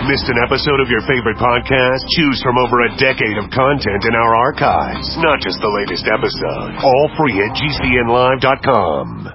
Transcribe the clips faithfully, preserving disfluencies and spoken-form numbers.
Missed an episode of your favorite podcast? Choose from over a decade of content in our archives, not just the latest episode. All free at G C N live dot com.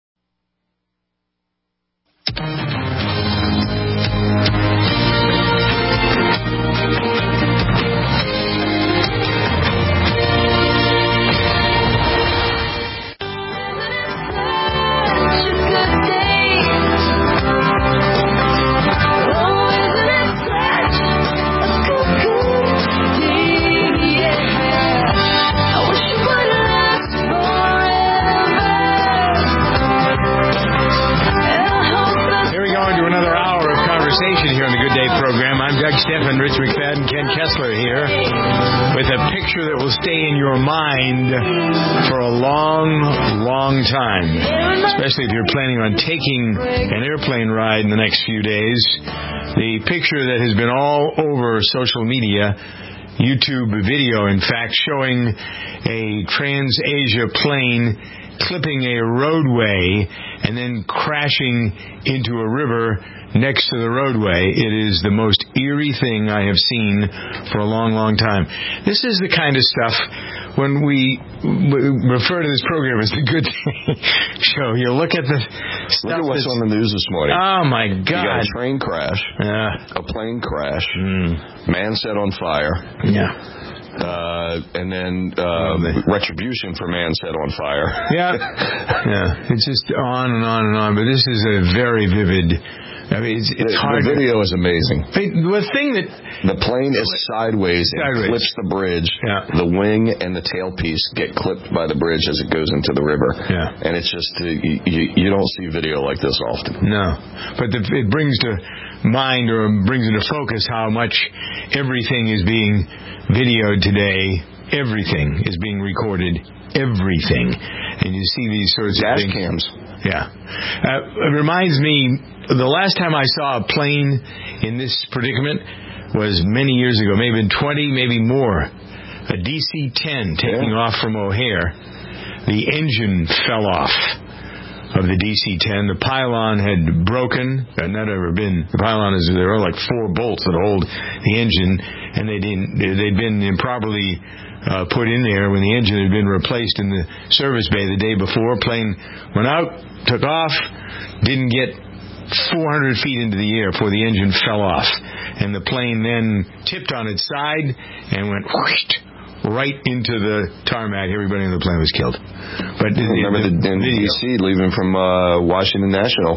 Here on the Good Day program. I'm Doug Stephan, Rich McFadden, Ken Kessler here with a picture that will stay in your mind for a long, long time, especially if you're planning on taking an airplane ride in the next few days. The picture that has been all over social media, YouTube video, in fact, showing a Trans-Asia plane clipping a roadway and then crashing into a river next to the roadway. It is the most eerie thing I have seen for a long, long time. This is the kind of stuff when we refer to this program as the Good Day Show. You look at the stuff. Look at what's on the news this morning. Oh, my God. You got a train crash, yeah. a plane crash, mm. man set on fire. Yeah. Uh, and then uh, retribution for man set on fire. Yeah. Yeah. It's just on and on and on. But this is a very vivid. I mean, it's, it's the, hard. The video is amazing. The thing that the plane is sideways, sideways. and clips the bridge. Yeah. The wing and the tailpiece get clipped by the bridge as it goes into the river. Yeah. And it's just uh, you, you, you don't see video like this often. No, but the, it brings to mind or brings into focus how much everything is being videoed today. Everything is being recorded. Everything, and you see these sorts Dash of things. cams. Yeah, uh, it reminds me. The last time I saw a plane in this predicament was many years ago, maybe twenty, maybe more. A D C ten taking yeah. off from O'Hare. The engine fell off of the D C ten. The pylon had broken. Had not ever been. The pylon is there are like four bolts that hold the engine, and they didn't. They'd been improperly uh, put in there when the engine had been replaced in the service bay the day before. Plane went out, took off, didn't get four hundred feet into the air before the engine fell off, and the plane then tipped on its side and went whoosh, right into the tarmac. Everybody in the plane was killed. But I remember the, the in D C leaving from uh, Washington National,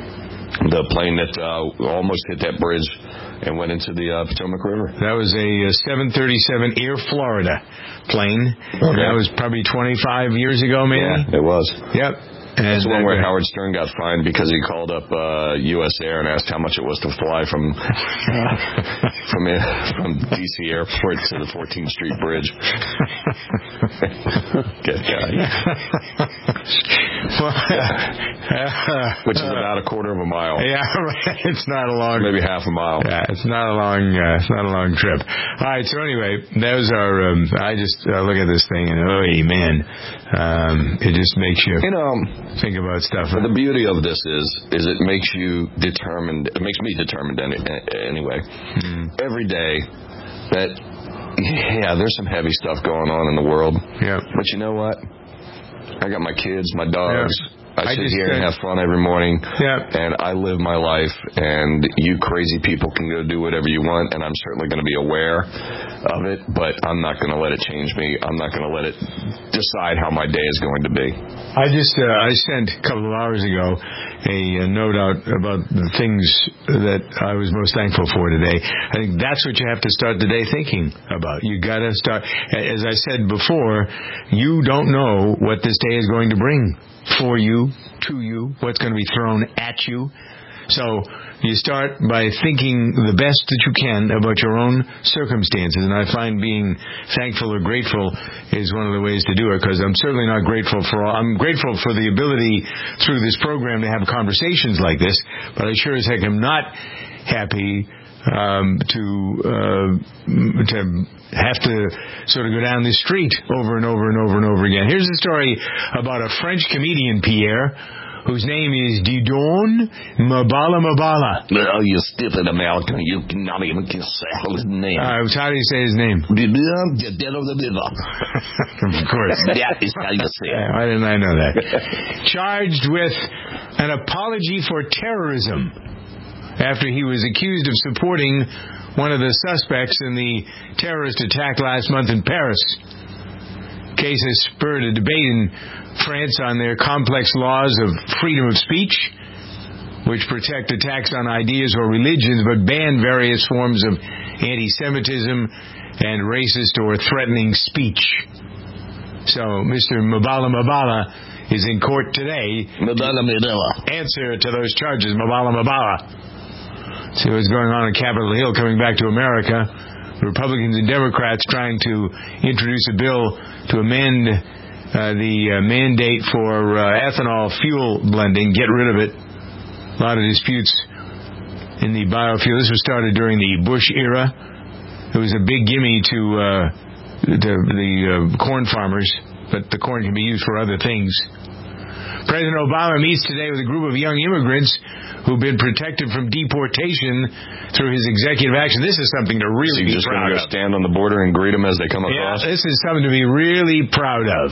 the plane that uh, almost hit that bridge and went into the uh, Potomac River. That was a uh, seven thirty-seven Air Florida plane. Okay. That was probably twenty-five years ago, maybe. Yeah, it was. Yep. That's And the one where uh, Howard Stern got fined because he called up uh, U S Air and asked how much it was to fly from from uh, from D C Airport to the fourteenth Street Bridge. Good guy. Which is about a quarter of a mile. Yeah, right. It's not a long. Maybe half a mile. Yeah, it's not a long. Uh, it's not a long trip. All right. So anyway, those are. Um, I just uh, look at this thing and oh man, um, it just makes you. You know. Think about stuff. The beauty of this is, is it makes you determined. It makes me determined any, anyway. Mm. Every day that, yeah, there's some heavy stuff going on in the world. Yeah. But you know what? I got my kids, my dogs. Yeah. I sit I here and have fun every morning. Yeah. And I live my life. And you crazy people can go do whatever you want. And I'm certainly going to be aware of it. But I'm not going to let it change me. I'm not going to let it decide how my day is going to be. I just uh, I sent a couple of hours ago a, a note out about the things that I was most thankful for today. I think that's what you have to start the day thinking about. You got to start, as I said before, you don't know what this day is going to bring for you, to you, what's going to be thrown at you. So you start by thinking the best that you can about your own circumstances. And I find being thankful or grateful is one of the ways to do it, because I'm certainly not grateful for all. I'm grateful for the ability through this program to have conversations like this, but I sure as heck am not happy um, to uh, to have to sort of go down this street over and over and over and over again. Here's a story about a French comedian, Pierre, whose name is Didon Mabala Mabala. Oh, you stupid American. You cannot even say his name. Uh, how do you say his name? Didon, the dead of the river. Of course. That is how you say it. Why didn't I know that? Charged with an apology for terrorism after he was accused of supporting one of the suspects in the terrorist attack last month in Paris. Case has spurred a debate in France on their complex laws of freedom of speech, which protect attacks on ideas or religions but ban various forms of anti-Semitism and racist or threatening speech. So Mister Mabala Mabala is in court today Mabala Mabala. to answer to those charges. Mabala Mabala. See what's going on on Capitol Hill coming back to America. Republicans and Democrats trying to introduce a bill to amend uh, the uh, mandate for uh, ethanol fuel blending, get rid of it. A lot of disputes in the biofuel. This was started during the Bush era. It was a big gimme to uh, the, the uh, corn farmers, but the corn can be used for other things. President Obama meets today with a group of young immigrants who've been protected from deportation through his executive action. This is something to really so be just proud go of. Stand on the border and greet them as they come Yeah, across? this is something to be really proud of.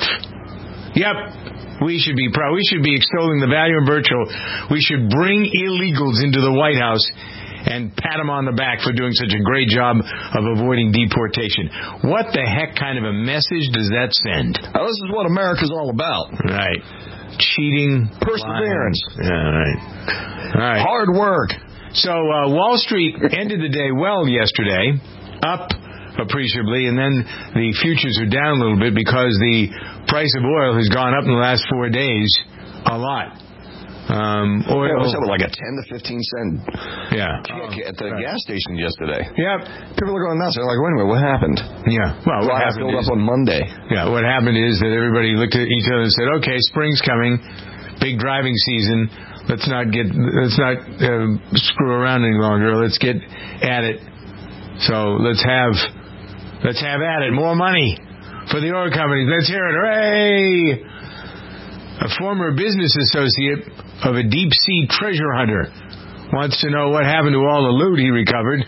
Yep, we should be proud. We should be extolling the value of virtue. We should bring illegals into the White House and pat them on the back for doing such a great job of avoiding deportation. What the heck kind of a message does that send? Now, this is what America's all about. Right. Cheating. Perseverance. Lying. Yeah, right. All right. Hard work. So uh, Wall Street ended the day well yesterday, up appreciably, and then the futures are down a little bit because the price of oil has gone up in the last four days a lot. Um, oil, yeah, it was up like a ten to fifteen cent. Yeah. At the right. gas station yesterday. Yep. People are going nuts. They're like, wait a minute, what happened? Yeah. Well, what Gas happened filled is, up on Monday. Yeah. What happened is that everybody looked at each other and said, "Okay, spring's coming, big driving season. Let's not get, let's not uh, screw around any longer. Let's get at it. So let's have, let's have at it. More money for the oil companies. Let's hear it. Hooray!" A former business associate of a deep-sea treasure hunter wants to know what happened to all the loot he recovered.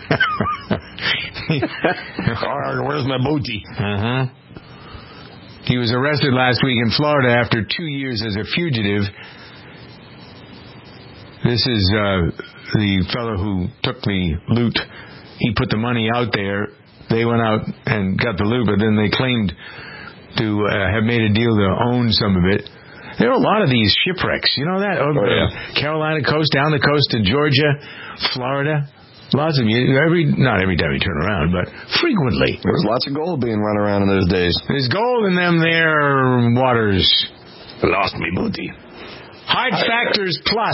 Where's my booty? Uh-huh. He was arrested last week in Florida after two years as a fugitive. This is uh, the fellow who took the loot. He put the money out there. They went out and got the loot, but then they claimed to uh, have made a deal to own some of it. There are a lot of these shipwrecks. You know that? Over oh, yeah. the Carolina coast, down the coast to Georgia, Florida. Lots of you. Every, not every time you turn around, but frequently. There was lots of gold being run around in those days. There's gold in them there waters. Lost me booty. Hard Factors Plus.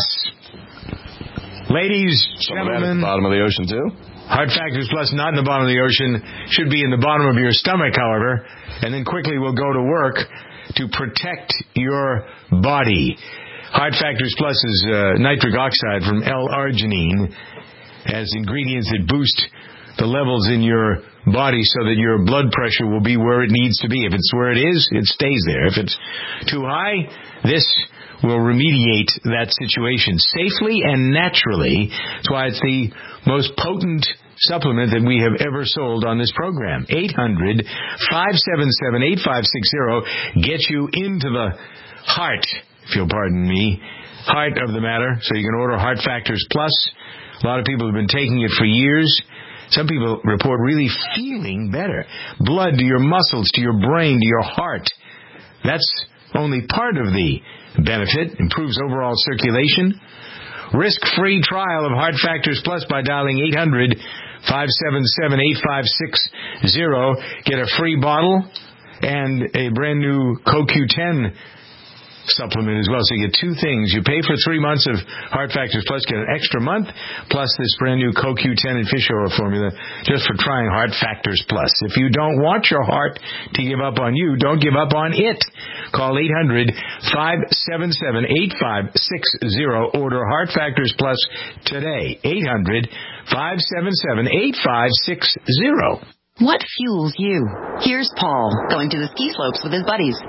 Ladies, Some of that at gentlemen. the bottom of the ocean, too? Hard Factors Plus, not in the bottom of the ocean. Should be in the bottom of your stomach, however. And then quickly we'll go to work to protect your body. Hard Factors Plus is uh, nitric oxide from L-arginine, has ingredients that boost the levels in your body so that your blood pressure will be where it needs to be. If it's where it is, it stays there. If it's too high, this will remediate that situation safely and naturally. That's why it's the most potent supplement that we have ever sold on this program. eight hundred, five seven seven, eight five six zero gets you into the heart, if you'll pardon me, heart of the matter. So you can order Heart Factors Plus. A lot of people have been taking it for years. Some people report really feeling better. Blood to your muscles, to your brain, to your heart. That's only part of the benefit. Improves overall circulation. Risk-free trial of Heart Factors Plus by dialing eight hundred, five seven seven, eight five six zero. Get a free bottle and a brand new Co Q ten supplement as well. So you get two things. You pay for three months of Heart Factors Plus, get an extra month, plus this brand new Co Q ten and fish oil formula just for trying Heart Factors Plus. If you don't want your heart to give up on you, don't give up on it. Call eight hundred, five seven seven, eight five six zero. Order Heart Factors Plus today. eight hundred, five seven seven, eight five six zero. What fuels you? Here's Paul, going to the ski slopes with his buddies. Dude,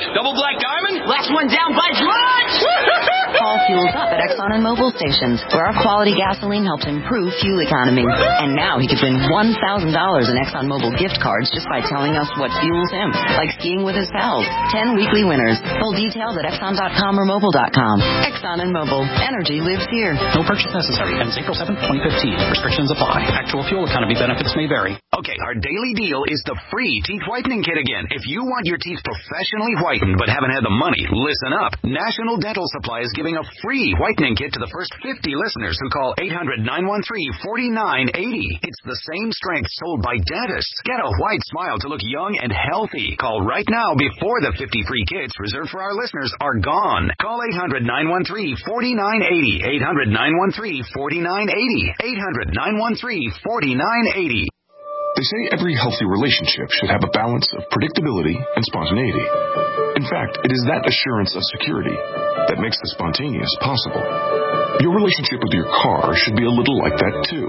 Double black diamond? Last one down by George! Paul fuels up at Exxon and Mobil stations, where our quality gasoline helps improve fuel economy. And now he could win one thousand dollars in Exxon Mobil gift cards just by telling us what fuels him, like skiing with his pals. Ten weekly winners. Full details at Exxon dot com or Mobil dot com. Exxon and Mobil. Energy lives here. No purchase necessary. Ends April seventh, twenty fifteen. Restrictions apply. Actual fuel economy benefits may vary. Okay, our daily deal is the free teeth whitening kit again. If you want your teeth professionally whitened but haven't had the money, listen up. National Dental Supply is giving a free whitening kit to the first fifty listeners who call eight hundred, nine one three, four nine eight zero. It's the same strength sold by dentists. Get a white smile to look young and healthy. Call right now before the fifty free kits reserved for our listeners are gone. Call eight hundred, nine one three, four nine eight zero. eight hundred, nine one three, four nine eight zero. eight hundred, nine one three, four nine eight zero. They say every healthy relationship should have a balance of predictability and spontaneity. In fact, it is that assurance of security that makes the spontaneous possible. Your relationship with your car should be a little like that, too.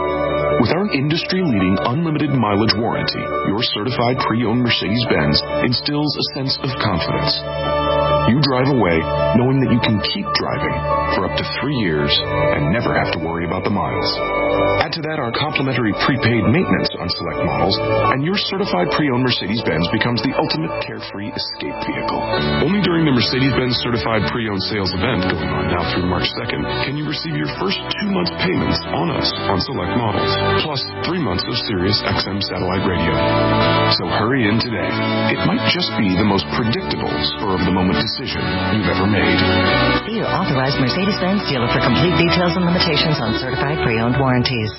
With our industry-leading unlimited mileage warranty, your certified pre-owned Mercedes-Benz instills a sense of confidence. You drive away knowing that you can keep driving for up to three years and never have to worry about the miles. Add to that our complimentary prepaid maintenance on select models, and your certified pre-owned Mercedes-Benz becomes the ultimate carefree escape vehicle. Only during the Mercedes-Benz Certified Pre-Owned Sales event going on now through March second can you receive your first two months payments on us on select models, plus three months of Sirius X M satellite radio. So hurry in today. It might just be the most predictable spur-of-the-moment decision you've ever made. See your authorized Mercedes-Benz dealer for complete details and limitations on certified pre-owned warranties.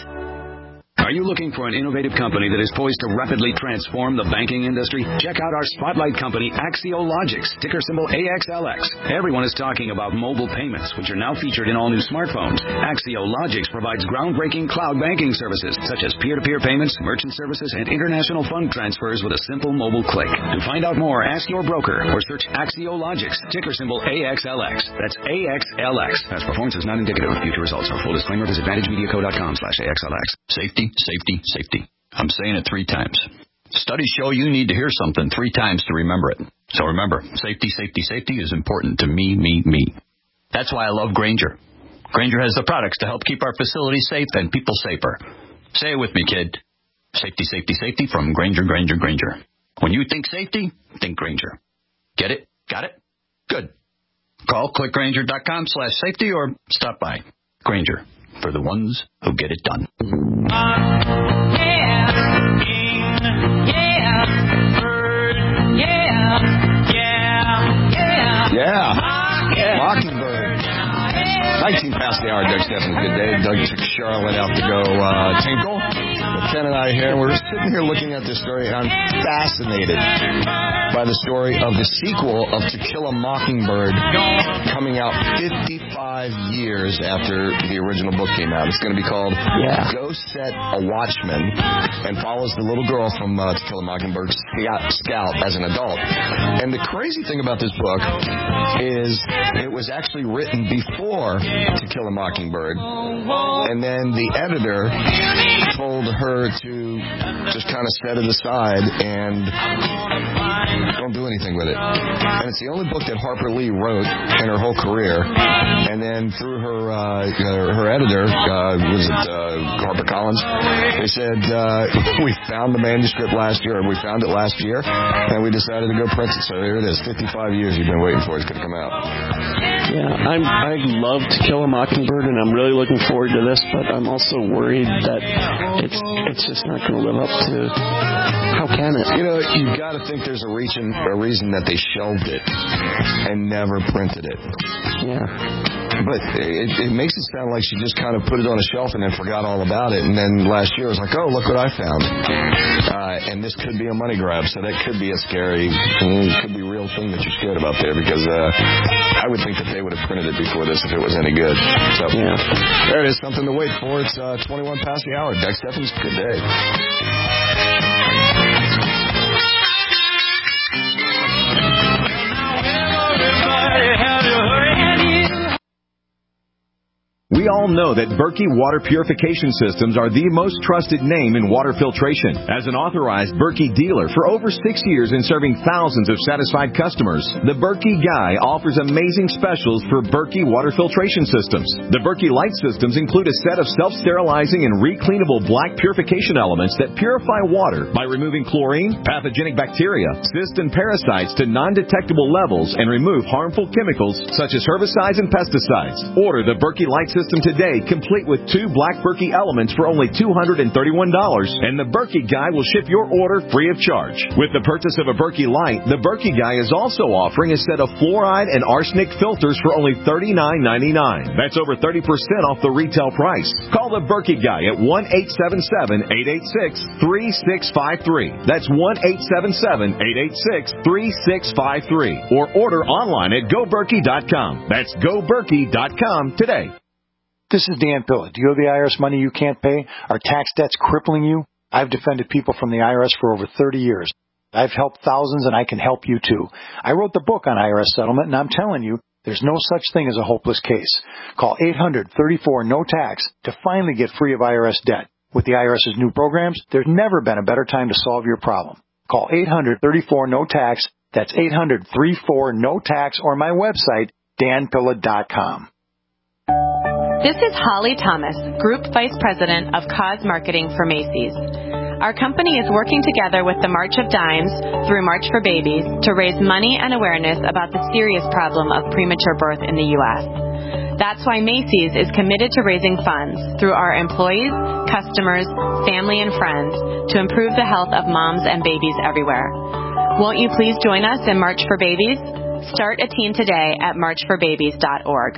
Are you looking for an innovative company that is poised to rapidly transform the banking industry? Check out our spotlight company, Axiologics, ticker symbol A X L X. Everyone is talking about mobile payments, which are now featured in all new smartphones. Axiologics provides groundbreaking cloud banking services, such as peer-to-peer payments, merchant services, and international fund transfers with a simple mobile click. To find out more, ask your broker or search Axiologics, ticker symbol A X L X. That's A X L X. Past performance is not indicative of future results. For full disclaimer, visit vantage media co dot com slash A X L X. Safety. Safety, safety. I'm saying it three times. Studies show you need to hear something three times to remember it. So remember, safety, safety, safety is important to me, me, me. That's why I love Grainger. Grainger has the products to help keep our facilities safe and people safer. Say it with me, kid. Safety, safety, safety from Grainger, Grainger, Grainger. When you think safety, think Grainger. Get it? Got it? Good. Call click grainger dot com slash safety or stop by. Grainger, for the ones who get it done. Yeah. Yeah. Mockingbird. nineteen past the hour, Doug Steffens. Good day. Doug took Charlotte out to go uh, tinkle. Ken and I here, and we're sitting here looking at this story, and I'm fascinated by the story of the sequel of To Kill a Mockingbird coming out fifty-five years after the original book came out. It's going to be called yeah. Go Set a Watchman, and follows the little girl from uh, To Kill a Mockingbird, Scout, as an adult. And the crazy thing about this book is it was actually written before To Kill a Mockingbird, and then the editor told her to just kind of set it aside and don't do anything with it. And it's the only book that Harper Lee wrote in her whole career. And then through her uh, her editor, uh, was it uh, HarperCollins, they said, uh, we found the manuscript last year, or we found it last year, and we decided to go print it. So here it is. fifty-five years you've been waiting for it. It's going to come out. Yeah, I'm, I love To Kill a Mockingbird, and I'm really looking forward to this, but I'm also worried that it's it's just not going to live up to, how can it? You know, you've got to think there's a reason, a reason that they shelved it and never printed it. Yeah. But it, it makes it sound like she just kind of put it on a shelf and then forgot all about it. And then last year it was like, oh, look what I found. Uh, and this could be a money grab. So that could be a scary, it could be a real thing that you're scared about there. Because uh, I would think that they would have printed it before this if it was any good. So yeah. There it is. Something to wait for. It's uh, twenty-one past the hour. Doug Steffens, good day. We all know that Berkey Water Purification Systems are the most trusted name in water filtration. As an authorized Berkey dealer for over six years and serving thousands of satisfied customers, the Berkey Guy offers amazing specials for Berkey water filtration systems. The Berkey Light systems include a set of self-sterilizing and recleanable black purification elements that purify water by removing chlorine, pathogenic bacteria, cysts, and parasites to non-detectable levels and remove harmful chemicals such as herbicides and pesticides. Order the Berkey Light system today, complete with two black Berkey elements for only two hundred thirty-one dollars, and the Berkey Guy will ship your order free of charge. With the purchase of a Berkey Light, the Berkey Guy is also offering a set of fluoride and arsenic filters for only thirty-nine ninety-nine. That's over thirty percent off the retail price. Call the Berkey Guy at one eight seven seven, eight eight six, three six five three. That's one eight seven seven, eight eight six, three six five three. Or order online at go berkey dot com. That's go berkey dot com today. This is Dan Pilla. Do you owe the I R S money you can't pay? Are tax debts crippling you? I've defended people from the I R S for over thirty years. I've helped thousands, and I can help you too. I wrote the book on I R S settlement, and I'm telling you, there's no such thing as a hopeless case. Call eight hundred, thirty-four, no tax to finally get free of I R S debt. With the IRS's new programs, there's never been a better time to solve your problem. Call eight hundred, thirty-four, no tax. That's eight hundred, thirty-four, no tax, or my website, dan pilla dot com. This is Holly Thomas, Group Vice President of Cause Marketing for Macy's. Our company is working together with the March of Dimes through March for Babies to raise money and awareness about the serious problem of premature birth in the U S. That's why Macy's is committed to raising funds through our employees, customers, family, and friends to improve the health of moms and babies everywhere. Won't you please join us in March for Babies? Start a team today at march for babies dot org.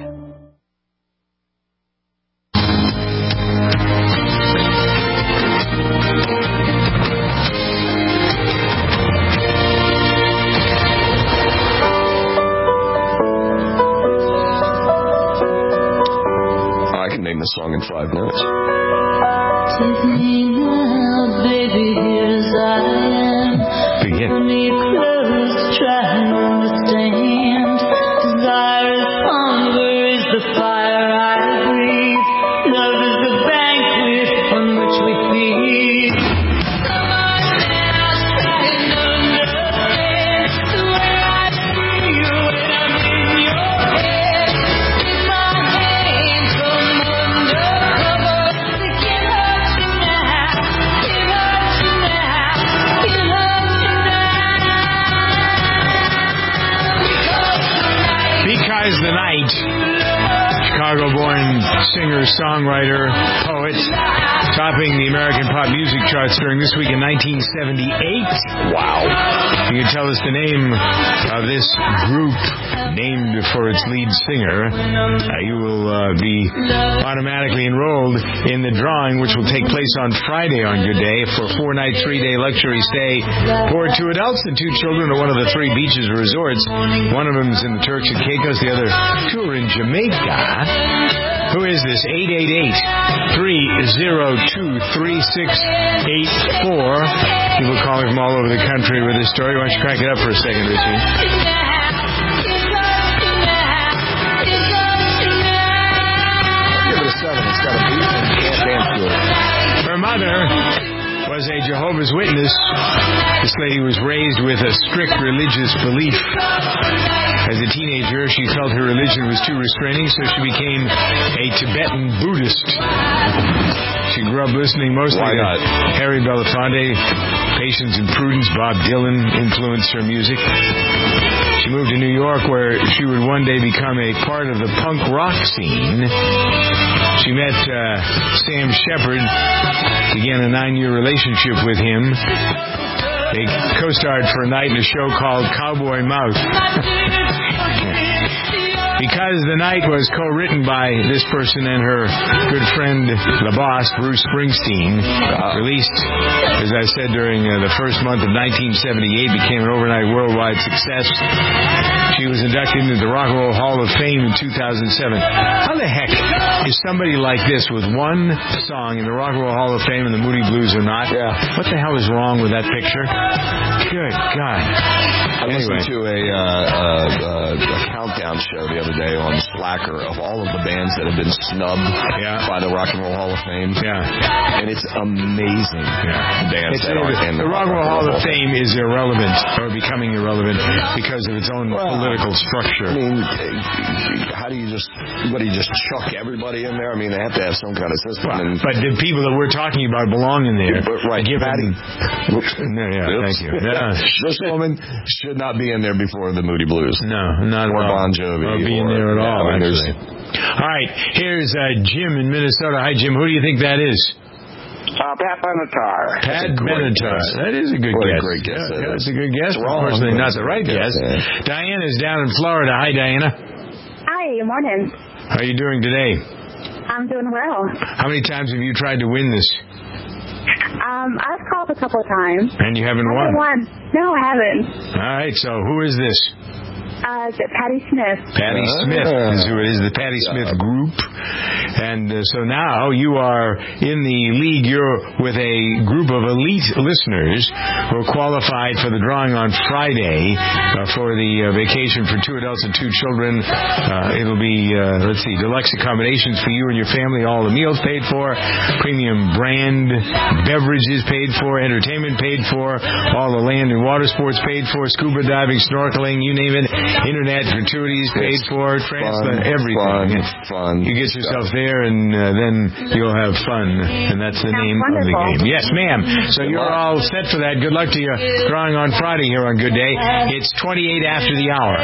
Name the song in five minutes. Take me now, baby, here as I am. Begin. Put me close, try and understand. Desire is hunger, is the fire I breathe. Love is the banquet on which we feed. Come on now, try and understand the way I feel when I'm in your head. Take my hand from Because the Night, Chicago-born singer, songwriter, poet, topping the American pop music charts during this week in nineteen seventy-eight. Wow. You can tell us the name of this group named for its lead singer. Uh, you will uh, be automatically enrolled in the drawing, which will take place on Friday on Good Day for a four-night, three-day luxury stay for two adults and two children at one of the three beaches resorts. One of them is in the Turks and Caicos, the other two are in Jamaica. Who is this? eight eight eight, three oh two, three six eight four. People calling from all over the country with this story. Why don't you crank it up for a second, Richie? Her mother was a Jehovah's Witness. This lady was raised with a strict religious belief. As a teenager, she felt her religion was too restraining, so she became a Tibetan Buddhist. She grew up listening mostly to Harry Belafonte, Patience and Prudence, Bob Dylan influenced her music. She moved to New York, where she would one day become a part of the punk rock scene. She met uh, Sam Shepard, began a nine-year relationship with him. They co-starred for a night in a show called Cowboy Mouth. Because the Night was co-written by this person and her good friend, the boss, Bruce Springsteen, uh, released, as I said, during uh, the first month of nineteen seventy-eight, became an overnight worldwide success. She was inducted into the Rock and Roll Hall of Fame in two thousand seven. How the heck is somebody like this with one song in the Rock and Roll Hall of Fame and the Moody Blues are not? Yeah. What the hell is wrong with that picture? Good God. I anyway. listened to a, uh, uh, uh, a countdown show the other other day on Slacker of all of the bands that have been snubbed yeah. by the Rock and Roll Hall of Fame. Yeah. And it's amazing. Yeah. The bands it's, that are in the, the Rock and Roll Hall of Fame is irrelevant, or becoming irrelevant, because of its own well, political structure. I mean, how do you just, what do you just chuck everybody in there? I mean, they have to have some kind of system. Well, and, but the people that we're talking about belong in there. But, right. Given, Patty. Whoops. No, yeah, Oops. Thank you. Yeah. This woman should not be in there before the Moody Blues. No, not or at all. Bon Jovi. Or being or, there at all, yeah, actually. All right, here's uh, Jim in Minnesota. Hi, Jim. Who do you think that is? Uh, Pat Benatar. Pat Benatar. That is a good what guess. A great guess. Yeah, that that's a good guess. Wrong, Unfortunately, not the right guess. Yeah. Diana's down in Florida. Hi, Diana. Hi, good morning. How are you doing today? I'm doing well. How many times have you tried to win this? Um, I've called a couple of times. And you haven't I won? haven't won. No, I haven't. All right, so who is this? Uh, Patty Smith. Patty ah. Smith is who it is, the Patty Smith Group. And uh, so now you are in the league. You're with a group of elite listeners who are qualified for the drawing on Friday uh, for the uh, vacation for two adults and two children. Uh, it'll be, uh, let's see, deluxe accommodations for you and your family, all the meals paid for, premium brand beverages paid for, entertainment paid for, all the land and water sports paid for, scuba diving, snorkeling, you name it. Internet gratuities paid it's for, transplant, everything. Fun, fun. You get yourself there, and uh, then you'll have fun, and that's the name wonderful. of the game. Yes, ma'am. So you're all set for that. Good luck to you. Drawing on Friday here on Good Day. It's twenty-eight after the hour.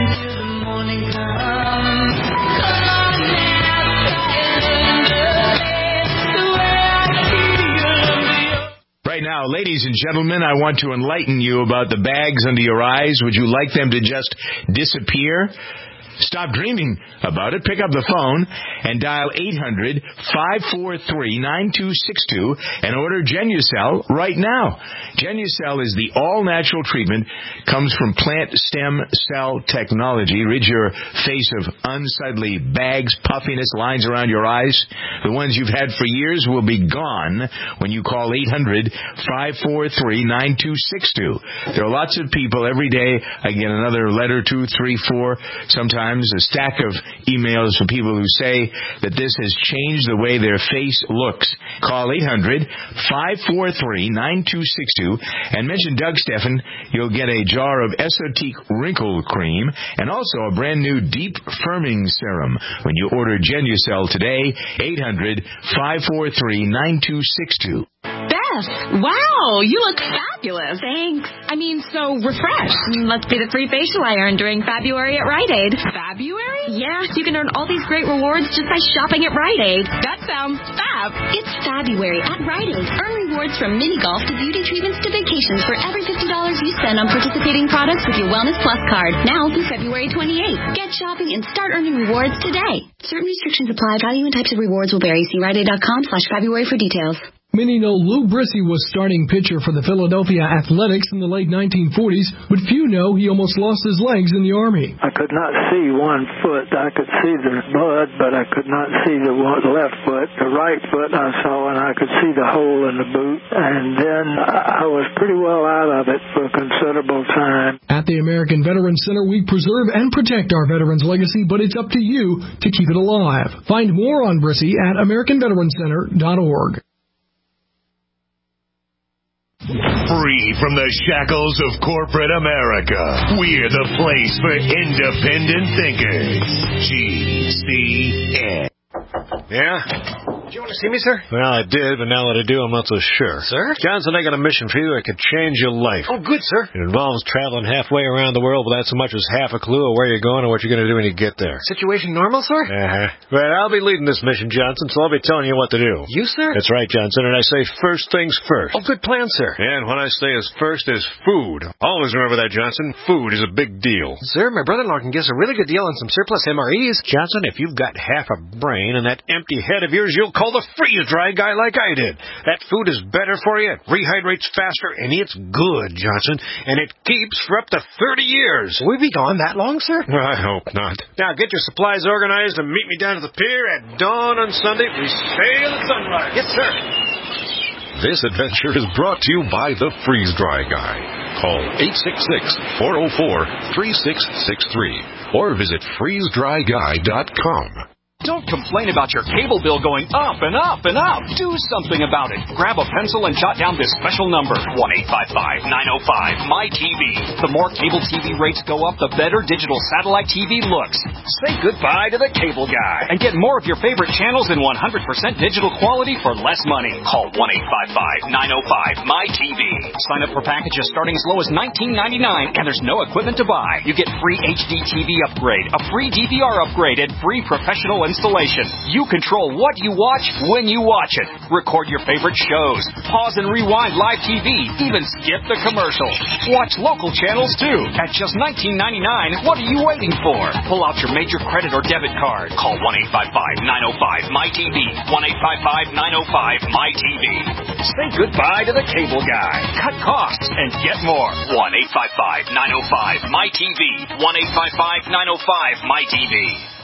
Right now, ladies and gentlemen, I want to enlighten you about the bags under your eyes. Would you like them to just disappear? Stop dreaming about it. Pick up the phone and dial eight hundred, five four three, nine two six two and order Genucel right now. Genucel is the all-natural treatment, comes from plant stem cell technology. Rid your face of unsightly bags, puffiness, lines around your eyes. The ones you've had for years will be gone when you call eight hundred, five four three, nine two six two. There are lots of people every day. I get another letter, two, three, four, sometimes a stack of emails from people who say that this has changed the way their face looks. Call eight hundred, five four three, nine two six two and mention Doug Steffen. You'll get a jar of Esotique Wrinkle Cream and also a brand new Deep Firming Serum when you order Genucel today. eight hundred, five four three, nine two six two. Beth, wow, you look fabulous. Thanks. I mean, so refreshed. Must be the free facial I earned during February at Rite Aid. February? Yeah, you can earn all these great rewards just by shopping at Rite Aid. That sounds fab. It's February at Rite Aid. Earn rewards from mini golf to beauty treatments to vacations for every fifty dollars you spend on participating products with your Wellness Plus card. Now through February twenty-eighth. Get shopping and start earning rewards today. Certain restrictions apply. Value and types of rewards will vary. See Rite Aid dot com slash February for details. Many know Lou Brissy was starting pitcher for the Philadelphia Athletics in the late nineteen forties, but few know he almost lost his legs in the Army. I could not see one foot. I could see the blood, but I could not see the one left foot. The right foot I saw, and I could see the hole in the boot. And then I was pretty well out of it for a considerable time. At the American Veterans Center, we preserve and protect our veterans' legacy, but it's up to you to keep it alive. Find more on Brissy at American Veterans Center dot org. Free from the shackles of corporate America, we're the place for independent thinkers. G C N. Yeah? Did you want to see me, sir? Well, I did, but now that I do, I'm not so sure. Sir? Johnson, I got a mission for you that could change your life. Oh, good, sir. It involves traveling halfway around the world without so much as half a clue of where you're going or what you're going to do when you get there. Situation normal, sir? Uh-huh. Well, I'll be leading this mission, Johnson, so I'll be telling you what to do. You, sir? That's right, Johnson, and I say first things first. Oh, good plan, sir. And what I say is first is food. Always remember that, Johnson. Food is a big deal. Sir, my brother-in-law can give us a really good deal on some surplus M R Es. Johnson, if you've got half a brain and that empty head of yours, you'll call the freeze-dry guy like I did. That food is better for you, it rehydrates faster, and it's good, Johnson, and it keeps for up to thirty years. Will we be gone that long, sir? I hope not. Now, get your supplies organized and meet me down to the pier at dawn on Sunday. We sail at sunrise. Yes, sir. This adventure is brought to you by the Freeze Dry Guy. Call eight six six, four oh four, three six six three or visit freeze dry guy dot com. Don't complain about your cable bill going up and up and up. Do something about it. Grab a pencil and jot down this special number, one eight five five, nine oh five, M Y T V. The more cable T V rates go up, the better digital satellite T V looks. Say goodbye to the cable guy and get more of your favorite channels in one hundred percent digital quality for less money. Call one eight five five, nine oh five, M Y T V. Sign up for packages starting as low as nineteen ninety-nine, and there's no equipment to buy. You get free H D T V upgrade, a free D V R upgrade, and free professional installation. You control what you watch when you watch it. Record your favorite shows. Pause and rewind live T V. Even skip the commercials. Watch local channels too. At just nineteen ninety-nine, what are you waiting for? Pull out your major credit or debit card. Call one eight five five, nine oh five, M Y T V. one eight five five, nine oh five, M Y T V. Say goodbye to the cable guy. Cut costs and get more. one eight five five, nine oh five, M Y T V. one eight five five, nine oh five, M Y T V.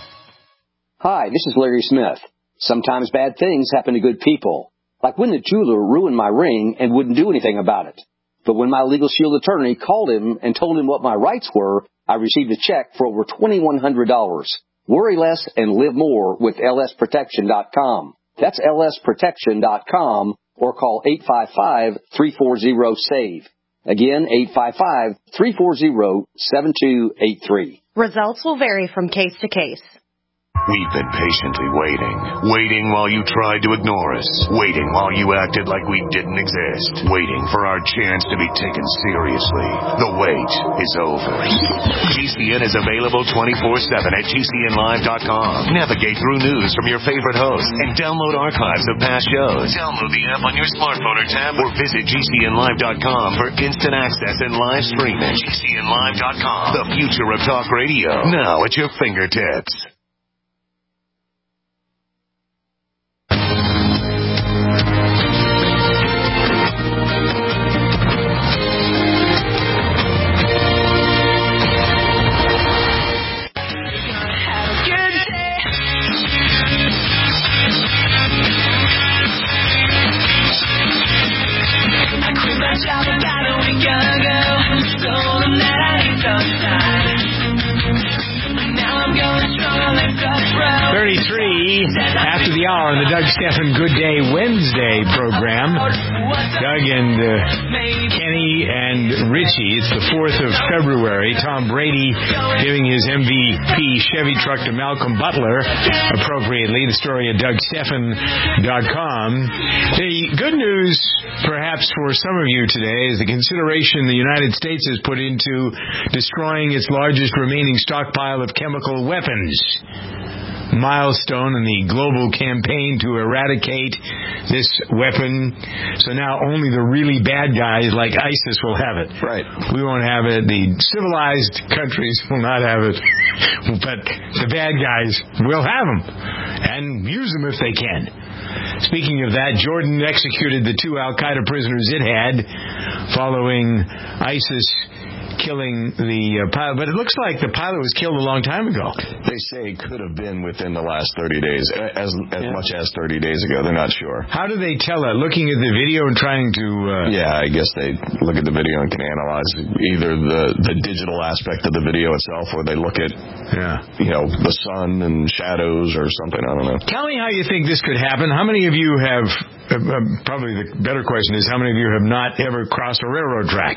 Hi, this is Larry Smith. Sometimes bad things happen to good people, like when the jeweler ruined my ring and wouldn't do anything about it. But when my Legal Shield attorney called him and told him what my rights were, I received a check for over twenty-one hundred dollars. Worry less and live more with L S protection dot com. That's L S protection dot com, or call eight five five, three four zero, SAVE. Again, eight five five, three four zero, seven two eight three. Results will vary from case to case. We've been patiently waiting. Waiting while you tried to ignore us. Waiting while you acted like we didn't exist. Waiting for our chance to be taken seriously. The wait is over. G C N is available twenty-four seven at G C N live dot com. Navigate through news from your favorite hosts and download archives of past shows. Download the app on your smartphone or tablet or visit G C N live dot com for instant access and live streaming. G C N live dot com. The future of talk radio. Now at your fingertips. thirty-three after the hour on the Doug Stephan Good Day Wednesday program. Doug and uh, Kenny and Richie. It's the fourth of February. Tom Brady giving his M V P Chevy truck to Malcolm Butler, appropriately. The story at Doug Stephan dot com. The good news, perhaps for some of you today, is the consideration the United States has put into destroying its largest remaining stockpile of chemical weapons. Milestone in the global campaign to eradicate this weapon. So now only the really bad guys like ISIS will have it. Right. We won't have it. The civilized countries will not have it. But the bad guys will have them and use them if they can. Speaking of that, Jordan executed the two Al-Qaeda prisoners it had following ISIS killing the uh, pilot, but it looks like the pilot was killed a long time ago. They say it could have been within the last thirty days, as as yeah. much as thirty days ago. They're not sure. How do they tell that? Looking at the video and trying to... Uh... Yeah, I guess they look at the video and can analyze either the, the digital aspect of the video itself, or they look at, yeah. you know, the sun and shadows or something. I don't know. Tell me how you think this could happen. How many of you have... Uh, uh, probably the better question is, how many of you have not ever crossed a railroad track?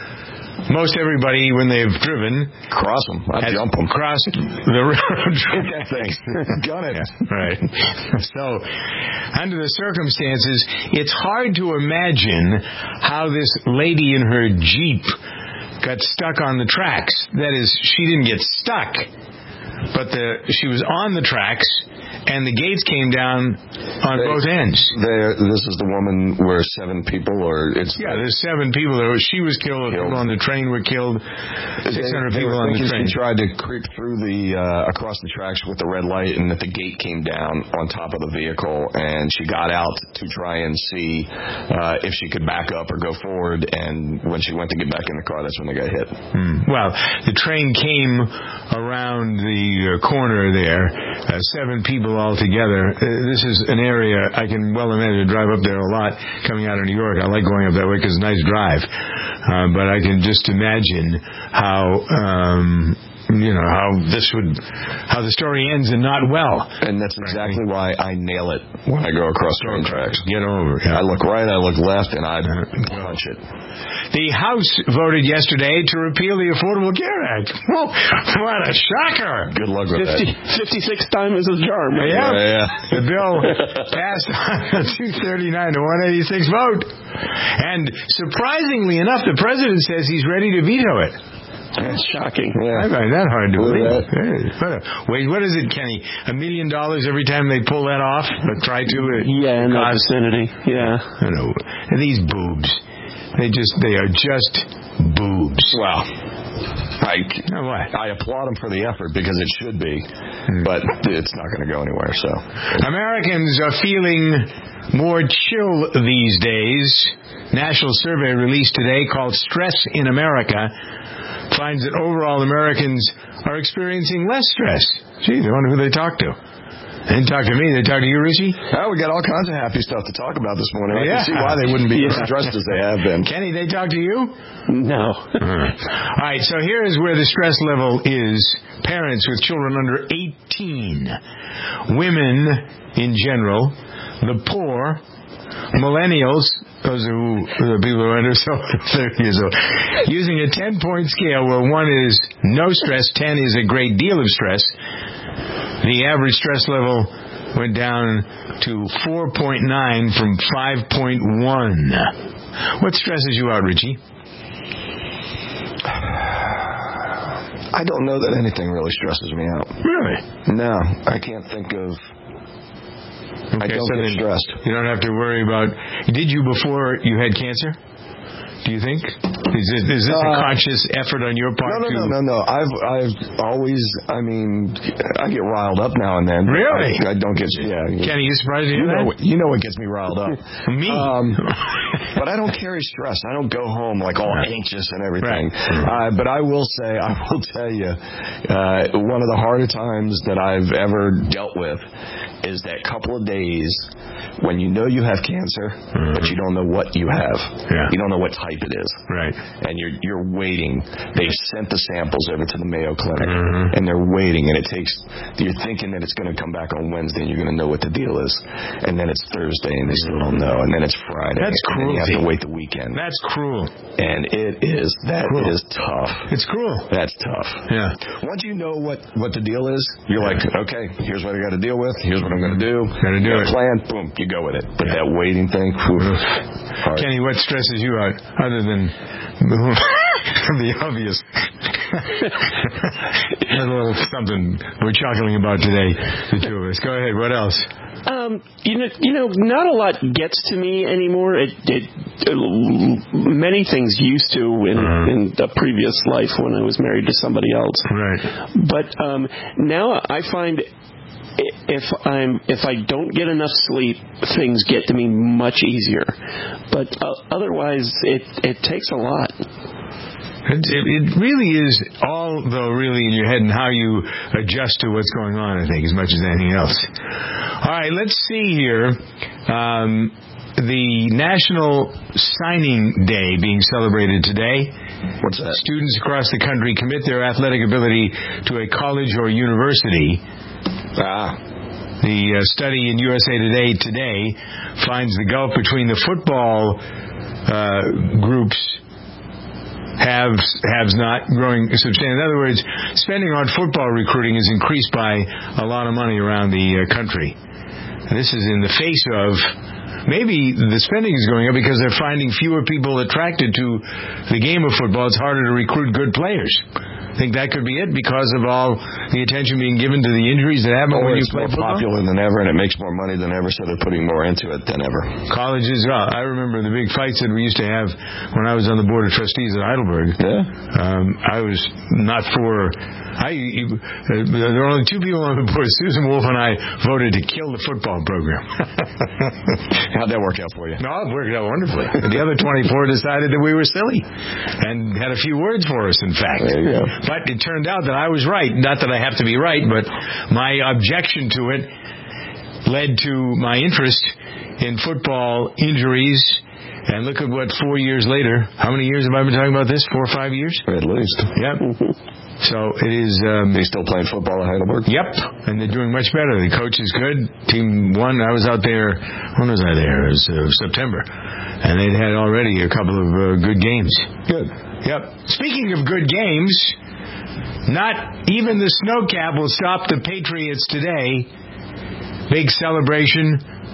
Most everybody, when they've driven, cross them, I jump them, crossed the railroad track. Thanks, gun it. Yeah, right. So, under the circumstances, it's hard to imagine how this lady in her Jeep got stuck on the tracks. That is, she didn't get stuck, but the she was on the tracks. And the gates came down on they, both ends. This is the woman where seven people, or it's yeah, there's seven people there. She was killed. killed. People on the train were killed. Six hundred people on the train. She tried to creep through the uh, across the tracks with the red light, and that the gate came down on top of the vehicle, and she got out to try and see uh, if she could back up or go forward. And when she went to get back in the car, that's when they got hit. Hmm. Well, the train came around the uh, corner there. Uh, seven people all together. Uh, this is an area I can well imagine. I drive up there a lot coming out of New York. I like going up that way because it's a nice drive. Uh, but I can just imagine how um, you know, how this would, how the story ends and not well. And that's exactly why I nail it when I go across train tracks. Get over it. Yeah. I look right, I look left, and I punch it. The House voted yesterday to repeal the Affordable Care Act. Whoa, what a shocker. Good luck with fifty, that. fifty-six times as a charm. Yeah. Yeah, yeah. The bill passed on a two thirty-nine to one eighty-six vote. And surprisingly enough, the president says he's ready to veto it. That's shocking. Yeah. I find that hard to believe. That. Wait, what is it, Kenny? A million dollars every time they pull that off? Or try to? Uh, yeah, in that vicinity. Yeah. I know. And these boobs. They just, they are just boobs. Wow. I, what? I applaud them for the effort because it should be, but it's not going to go anywhere. So Americans are feeling more chill these days. National survey released today called Stress in America finds that overall Americans are experiencing less stress. Geez, I wonder who they talk to. They didn't talk to me. They talk to you, Richie? Oh, we got all kinds of happy stuff to talk about this morning. I yeah. can see why they wouldn't be yeah. as stressed as they have been. Kenny, they talk to you? No. All right, so here is where the stress level is. Parents with children under eighteen, women in general, the poor, millennials, those are who, the people who are under thirty years old, using a ten-point scale where one is no stress, ten is a great deal of stress. The average stress level went down to four point nine from five point one. What stresses you out, Richie? I don't know that anything really stresses me out. Really? No, I can't think of... Okay, I don't so get stressed. You don't have to worry about... Did you before you had cancer? Do you think? Is this, is this a uh, conscious effort on your part? No, no, to... no, no, no. I've, I've always, I mean, I get riled up now and then. Really? I, I don't get, yeah. Kenny, you surprised you you hear know, that? what, you know what gets me riled up. Me? Um, but I don't carry stress. I don't go home like all right. anxious and everything. Right. Uh, but I will say, I will tell you, uh, one of the harder times that I've ever dealt with is that couple of days when you know you have cancer, mm-hmm. but you don't know what you have. Yeah. You don't know what type it is. Right. And you're you're waiting. They've sent the samples over to the Mayo Clinic, mm-hmm. and they're waiting. And it takes. You're thinking that it's going to come back on Wednesday, and you're going to know what the deal is. And then it's Thursday, and they still don't know. And then it's Friday. That's and cruel. Then you have to wait the weekend. That's cruel. And it is. That cruel. is tough. It's cruel. That's tough. Yeah. Once you know what what the deal is, you're like, okay, here's what I got to deal with. Here's what I'm going to do. Got to do it. Plan. Boom. You go with it. But that waiting thing. Whew, Kenny, what stresses you out other than the obvious? A little something we're chuckling about today, the two of us. Go ahead. What else? Um, you know, you know, not a lot gets to me anymore. It, it, it many things used to in, uh-huh. in a previous life when I was married to somebody else. Right. But um, now I find. If I'm if I don't get enough sleep, things get to me much easier. But uh, otherwise, it it takes a lot. It, it really is all, though, really in your head and how you adjust to what's going on, I think, as much as anything else. All right, let's see here. Um, the National Signing Day being celebrated today. What's that? Students across the country commit their athletic ability to a college or university. Ah. The uh, study in U S A Today today finds the gulf between the football uh, groups haves haves not growing substantially. In other words, spending on football recruiting has increased by a lot of money around the uh, country. And this is in the face of maybe the spending is going up because they're finding fewer people attracted to the game of football. It's harder to recruit good players. I think that could be it because of all the attention being given to the injuries that happen or when you it's play more football. Popular than ever, and it makes more money than ever, so they're putting more into it than ever. Colleges, well, I remember the big fights that we used to have when I was on the board of trustees at Heidelberg. Yeah. Um, I was not for. I uh, there were only two people on the board. Susan Wolf and I voted to kill the football program. How'd that work out for you? No, it worked out wonderfully. The other twenty-four decided that we were silly and had a few words for us. In fact, there you go. But it turned out that I was right. Not that I have to be right, but my objection to it led to my interest in football injuries And look at what four years later, how many years have I been talking about this? Four or five years? At least. Yep. So it is... Um, they still playing football at Heidelberg? Yep. And they're doing much better. The coach is good. Team won. I was out there... When was I there? It was uh, September. And they'd had already a couple of uh, good games. Good. Yep. Speaking of good games, not even the snow cap will stop the Patriots today. Big celebration.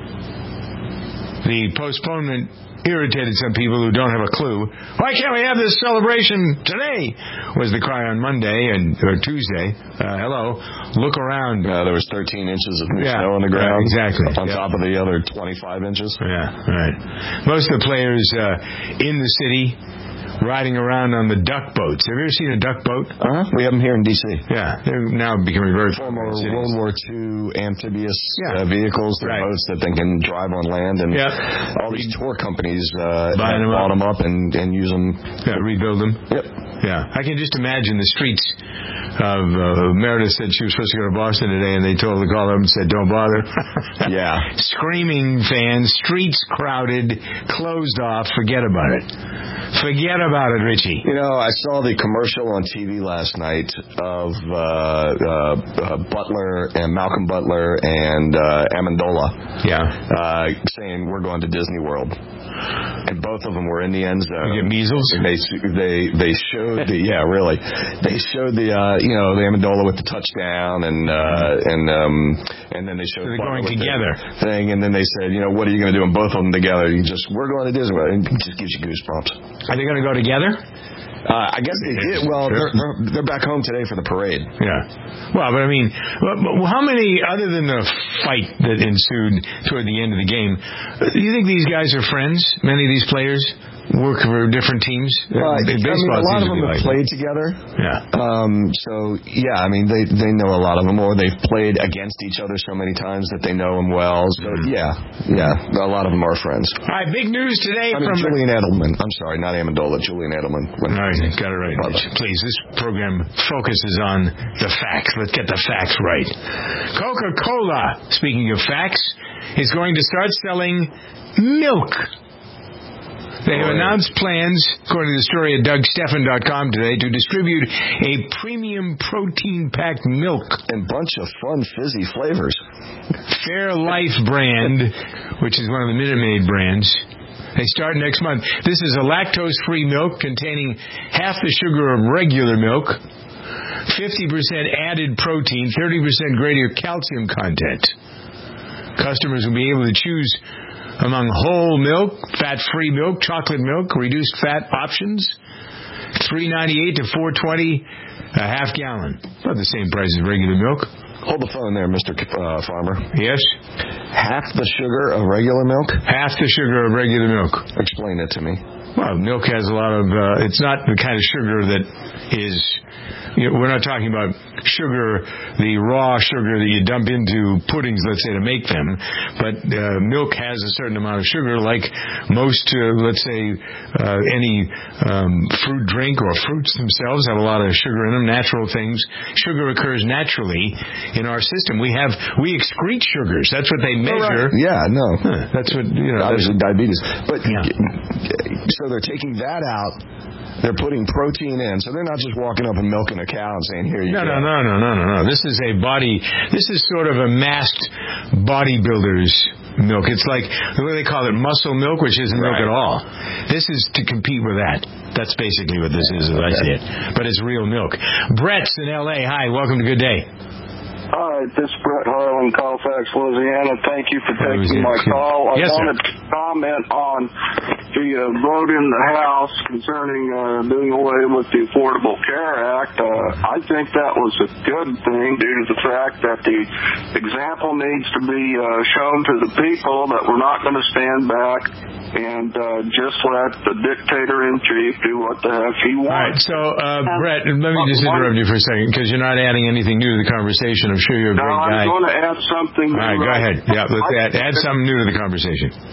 The postponement irritated some people who don't have a clue. Why can't we have this celebration today? Was the cry on Monday and or Tuesday. Uh, hello, look around. Uh, there was thirteen inches of new yeah, snow on the ground. Yeah, exactly. On yeah. top of the other twenty-five inches. Yeah, right. Most of the players uh, in the city riding around on the duck boats. Have you ever seen a duck boat? Uh-huh. We have them here in D C Yeah, they're now becoming very former popular. World War Two amphibious yeah. uh, vehicles. They're right. boats that they can drive on land, and yep. all these tour companies uh, Buying them bought up. them up and, and use them. Yeah, rebuild them. Yep. Yeah, I can just imagine the streets of uh, Meredith said she was supposed to go to Boston today, and they told her to call up and said, don't bother. yeah. Screaming fans, streets crowded, closed off, forget about it. Forget about it, Richie. You know, I saw the commercial on T V last night of uh, uh, uh, Butler and Malcolm Butler and uh, Amendola yeah. uh, saying, we're going to Disney World. And both of them were in the end zone. You get measles? They they they showed the yeah really they showed the uh, you know the Amendola with the touchdown and uh, and um, and then they showed so they're going together thing and then they said, you know, what are you going to do? And both of them together, you just we're going to Disney World. It just gives you goosebumps. Are they going to go together? Uh, I guess they did. Well, they're, they're back home today for the parade. Yeah. Well, but I mean, how many, other than the fight that ensued toward the end of the game, do you think these guys are friends? Many of these players work for different teams? Uh, I mean, a lot of them have like played that. together. Yeah. Um, so, yeah, I mean, they they know a lot of them, or they've played against each other so many times that they know them well. So, mm-hmm. yeah, yeah, a lot of them are friends. All right, big news today I mean, from... Julian Edelman. I'm sorry, not Amendola, Julian Edelman. All right, got it right. Rich. Please, this program focuses on the facts. Let's get the facts right. Coca-Cola, speaking of facts, is going to start selling milk. They have announced plans, according to the story at Doug Stephan dot com today, to distribute a premium protein-packed milk. And bunch of fun, fizzy flavors. Fairlife brand, which is one of the Minute Maid brands. They start next month. This is a lactose-free milk containing half the sugar of regular milk, fifty percent added protein, thirty percent greater calcium content. Customers will be able to choose among whole milk, fat-free milk, chocolate milk, reduced fat options, three ninety-eight to four twenty a half gallon. About the same price as regular milk. Hold the phone there, Mister Uh, Farmer. Yes? Half the sugar of regular milk? Half the sugar of regular milk. Explain it to me. Well, milk has a lot of, uh, it's not the kind of sugar that is, you know, we're not talking about sugar, the raw sugar that you dump into puddings, let's say, to make them. But uh, milk has a certain amount of sugar, like most, uh, let's say, uh, any um, fruit drink or fruits themselves have a lot of sugar in them, natural things. Sugar occurs naturally in our system. We have, we excrete sugars. That's what they measure. Oh, right. Yeah, no. Huh, that's what, you know. Obviously diabetes. But, yeah. So they're taking that out. They're putting protein in, so they're not just walking up and milking a cow and saying, here you no, go. No, no, no, no, no, no. This is a body, this is sort of a masked bodybuilder's milk. It's like, what do they call it, muscle milk, which isn't right. milk at all. This is to compete with that. That's basically what this is, as I see it. But it's real milk. Brett's in L A. Hi, welcome to Good Day. Hi, this is Brett Harlan, Colfax, Louisiana. Thank you for taking my call. I yes, wanted sir. to comment on the uh, vote in the House concerning uh, doing away with the Affordable Care Act. Uh, I think that was a good thing due to the fact that the example needs to be uh, shown to the people that we're not going to stand back and uh, just let the dictator-in-chief do what the heck he wants. All right, so, uh, Brett, let me just interrupt you for a second, because you're not adding anything new to the conversation. I'm sure you're a no, great I'm guy. going to add something. All right, go ahead. Yeah, let's add, add something new to the conversation. All right, I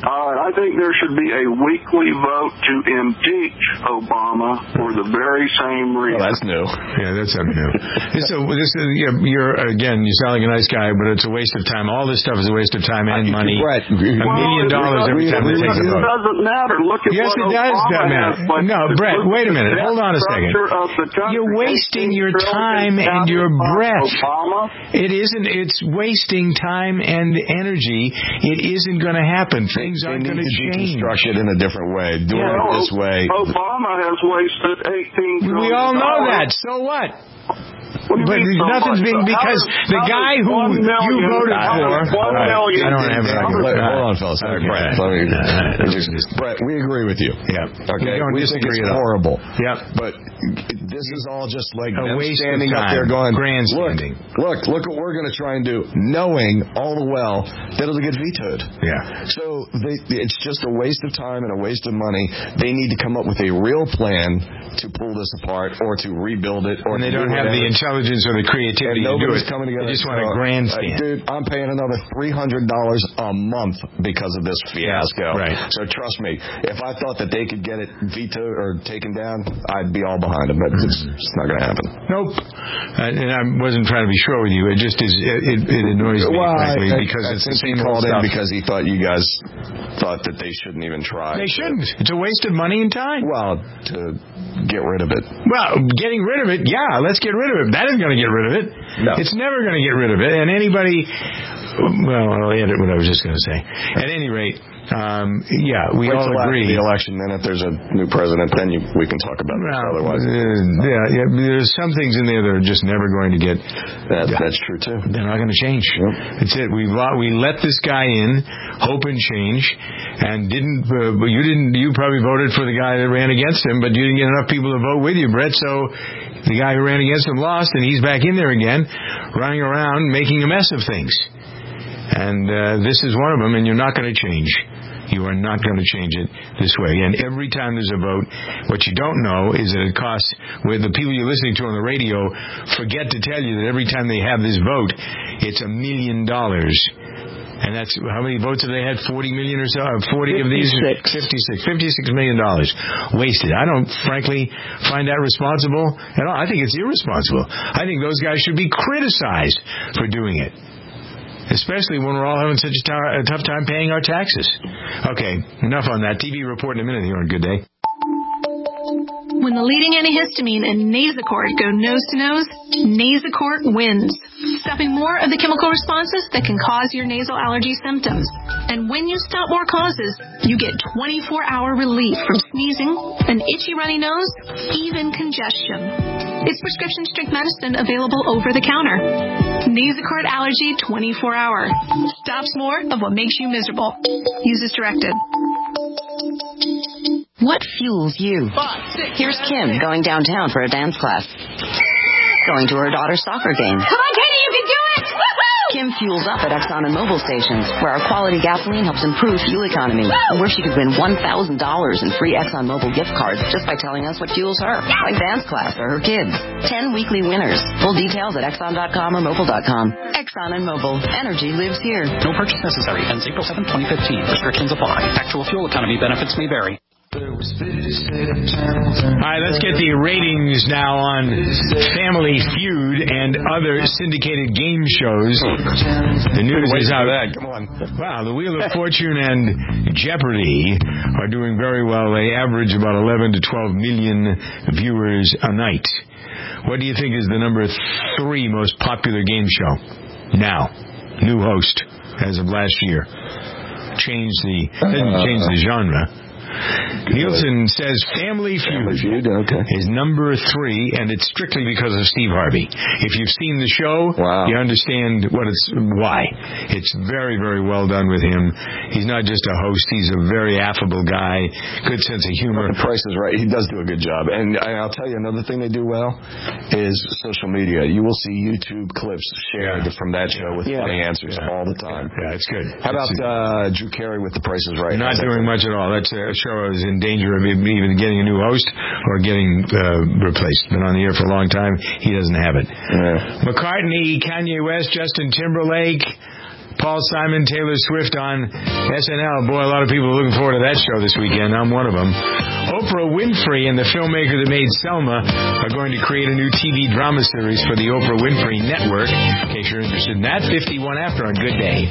I think there should be a weekly vote to impeach Obama for the very same reason. Oh, that's new. Yeah, that's something new. This, is, this is, you're, again, you sound like a nice guy, but it's a waste of time. All this stuff is a waste of time and money. Brett, a million dollars every time they take a vote. It doesn't matter. Look at yes, what it does Obama matter. has. No, Brett, wait a minute. Hold on a second. You're wasting your time and your breath. Obama. It isn't. It's wasting time and energy. It isn't going to happen. Things aren't going to change. Deconstruct it in a different way. Doing well, it this way. Obama has wasted eighteen trillion dollars. We all know that. So what? What but so nothing's much? being because how the does, guy who you voted for. One right. million. I don't have it. Hold on, fellas. Okay. Brett, let me, uh, just, Brett, we agree with you. Yeah. Okay. We, we think it's horrible. Yeah. But this is all just like a them waste standing of time. up there going, grandstanding. Look, look, look what we're going to try and do, knowing all the well that it'll get vetoed. Yeah. So they, it's just a waste of time and a waste of money. They need to come up with a real plan to pull this apart or to rebuild it. Or and they don't do have the intelligence or the creativity to do it. Coming together. They just want a so, grandstand. Uh, dude, I'm paying another three hundred dollars a month because of this fiasco. Right. So trust me, if I thought that they could get it vetoed or taken down, I'd be all behind them. But it's, it's not going to happen. Nope. Uh, and I wasn't trying to be short with you. It just is. It, it annoys me, well, frankly, I, because I it's think the same he called old in stuff. because he thought you guys thought that they shouldn't even try. They shouldn't. It's a waste of money and time. Well, to get rid of it. Well, getting rid of it, yeah, let's get rid of it. That isn't going to get rid of it. No. It's never going to get rid of it. And anybody, well, I'll edit what I was just going to say. At any rate, um, yeah, we Wait all till agree. After the election, then if there's a new president, then you, we can talk about this. Well, Otherwise, uh, yeah, yeah, there's some things in there that are just never going to get. That, yeah. That's true too. They're not going to change. Yep. That's it. We we let this guy in, hope and change, and didn't. Uh, you didn't. You probably voted for the guy that ran against him, but you didn't get enough people to vote with you, Brett. So the guy who ran against him lost, and he's back in there again, running around making a mess of things. And uh, this is one of them, and you're not going to change. You are not going to change it this way. And every time there's a vote, what you don't know is that it costs, with the people you're listening to on the radio, forget to tell you that every time they have this vote, it's a million dollars. And that's, how many votes have they had? forty million or so? forty of these? fifty-six. fifty-six million dollars wasted. I don't, frankly, find that responsible at all. I think it's irresponsible. I think those guys should be criticized for doing it. Especially when we're all having such a, t- a tough time paying our taxes. Okay, enough on that. T V report in a minute here on Good Day. When the leading antihistamine and Nasacort go nose-to-nose, Nasacort wins, stopping more of the chemical responses that can cause your nasal allergy symptoms. And when you stop more causes, you get twenty-four hour relief from sneezing, an itchy runny nose, even congestion. It's prescription strength medicine available over the counter. Nasacort Allergy twenty-four hour. Stops more of what makes you miserable. Use as directed. What fuels you? Here's Kim going downtown for a dance class. Going to her daughter's soccer game. Come on, Katie, you can do it! Woo-hoo! Kim fuels up at Exxon and Mobil stations, where our quality gasoline helps improve fuel economy, and where she could win one thousand dollars in free Exxon Mobil gift cards just by telling us what fuels her, like dance class or her kids. Ten weekly winners. Full details at Exxon dot com or Mobil dot com. Exxon and Mobil. Energy lives here. No purchase necessary. Ends April seventh, twenty fifteen. Restrictions apply. Actual fuel economy benefits may vary. All right, let's get the ratings now on Family Feud and other syndicated game shows. The news is out. That. Come on. Wow, the Wheel of Fortune and Jeopardy are doing very well. They average about eleven to twelve million viewers a night. What do you think is the number three most popular game show now? New host as of last year. Change the didn't change the genre. Nielsen says Family Feud, Family Feud okay. is number three, and it's strictly because of Steve Harvey. If you've seen the show, wow. you understand what it's why. It's very, very well done with him. He's not just a host; he's a very affable guy, good sense of humor. The Price is Right. He does do a good job, and I'll tell you another thing they do well is social media. You will see YouTube clips shared yeah. from that show with yeah. funny answers yeah. all the time. Yeah, it's good. How about uh, Drew Carey with The Price is Right? Not doing much at all. That's a show is in danger of even getting a new host or getting uh, replaced. Been on the air for a long time. He doesn't have it. Yeah. McCartney, Kanye West, Justin Timberlake. Paul Simon, Taylor Swift on S N L. Boy, a lot of people are looking forward to that show this weekend. I'm one of them. Oprah Winfrey and the filmmaker that made Selma are going to create a new T V drama series for the Oprah Winfrey Network. In case you're interested in that, fifty-one after on Good Day.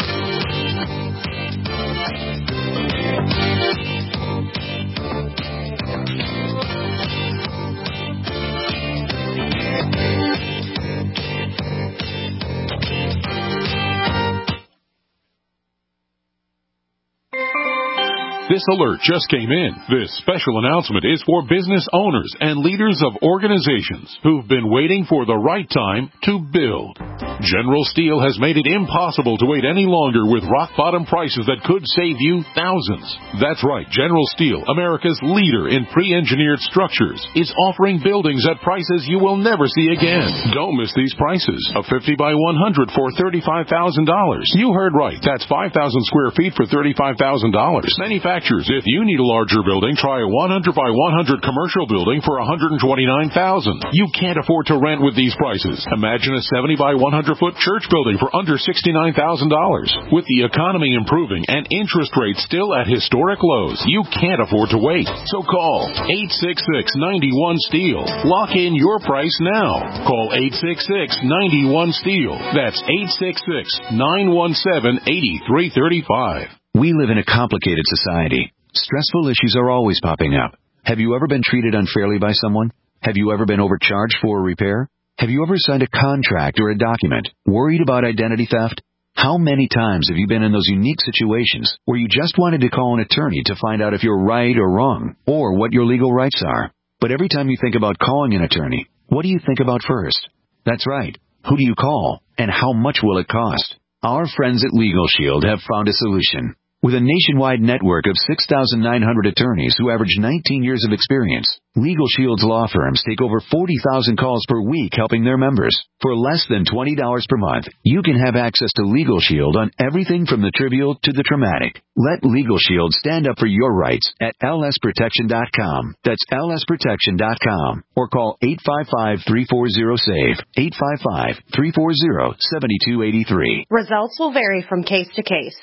This alert just came in. This special announcement is for business owners and leaders of organizations who've been waiting for the right time to build. General Steel has made it impossible to wait any longer with rock-bottom prices that could save you thousands. That's right. General Steel, America's leader in pre-engineered structures, is offering buildings at prices you will never see again. Don't miss these prices. A fifty by one hundred for thirty-five thousand dollars. You heard right. That's five thousand square feet for thirty-five thousand dollars. Manufactured. If you need a larger building, try a one hundred by one hundred commercial building for one hundred twenty-nine thousand dollars. You can't afford to rent with these prices. Imagine a seventy by one hundred foot church building for under sixty-nine thousand dollars. With the economy improving and interest rates still at historic lows, you can't afford to wait. So call eight six six, nine one, STEEL. Lock in your price now. Call eight six six, nine one, STEEL. That's eight six six, nine one seven, eight three three five. We live in a complicated society. Stressful issues are always popping up. Have you ever been treated unfairly by someone? Have you ever been overcharged for a repair? Have you ever signed a contract or a document? Worried about identity theft? How many times have you been in those unique situations where you just wanted to call an attorney to find out if you're right or wrong, or what your legal rights are? But every time you think about calling an attorney, what do you think about first? That's right. Who do you call, and how much will it cost? Our friends at Legal Shield have found a solution. With a nationwide network of six thousand nine hundred attorneys who average nineteen years of experience, Legal Shield's law firms take over forty thousand calls per week helping their members. For less than twenty dollars per month, you can have access to Legal Shield on everything from the trivial to the traumatic. Let Legal Shield stand up for your rights at L S protection dot com. That's L S protection dot com. Or call eight five five, three four zero, SAVE, eight five five, three four zero, seven two eight three. Results will vary from case to case.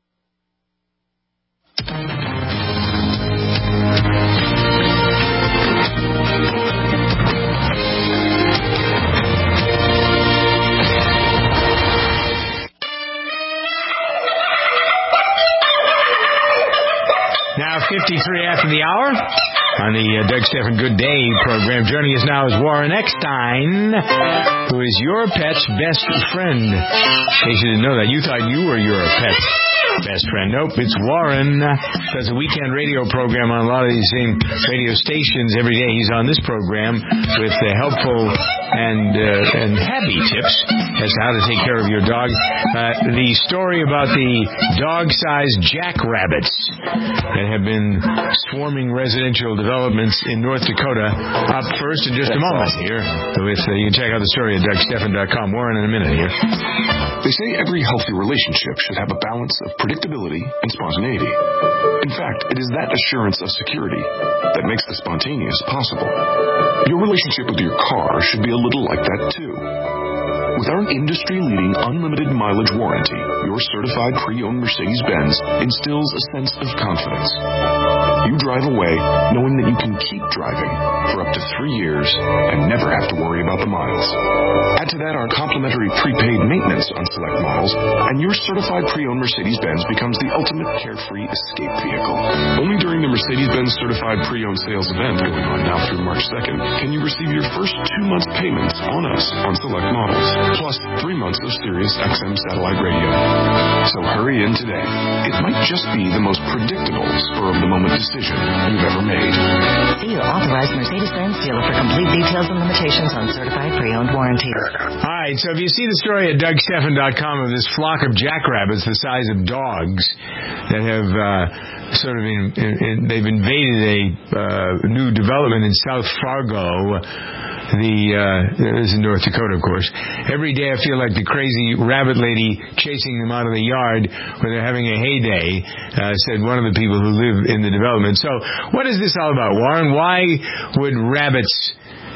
Now fifty-three after the hour on the uh, Doug Stephan Good Day program. Joining us now is Warren Eckstein, who is your pet's best friend. In case you didn't know that, you thought you were your pet's best friend. Nope, it's Warren. Does a weekend radio program on a lot of these same radio stations every day. He's on this program with uh, helpful and uh, and happy tips as to how to take care of your dog. Uh, the story about the dog-sized jackrabbits that have been swarming residential developments in North Dakota up first in just a moment here. With, uh, you can check out the story at Doug Stephan dot com. Warren in a minute here. They say every healthy relationship should have a balance of predictability and spontaneity. In fact, it is that assurance of security that makes the spontaneous possible. Your relationship with your car should be a little like that too. With our industry-leading unlimited mileage warranty, your certified pre-owned Mercedes-Benz instills a sense of confidence. You drive away knowing that you can keep driving for up to three years and never have to worry about the miles. Add to that our complimentary prepaid maintenance on select models, and your certified pre-owned Mercedes-Benz becomes the ultimate carefree escape vehicle. Only during the Mercedes-Benz Certified Pre-Owned Sales event going on now through March second can you receive your first two months payments on us on select models, plus three months of Sirius X M satellite radio. So hurry in today. It might just be the most predictable spur-of-the-moment decision you've ever made. See your authorized Mercedes-Benz dealer for complete details and limitations on certified pre-owned warranties. All right, so if you see the story at Doug Stephan dot com of this flock of jackrabbits the size of dogs that have uh, sort of in, in, in, they've invaded a uh, new development in South Fargo. The uh, this is in North Dakota, of course. Every day I feel like the crazy rabbit lady chasing them out of the yard when they're having a heyday, uh, said one of the people who live in the development. So what is this all about, Warren? Why would rabbits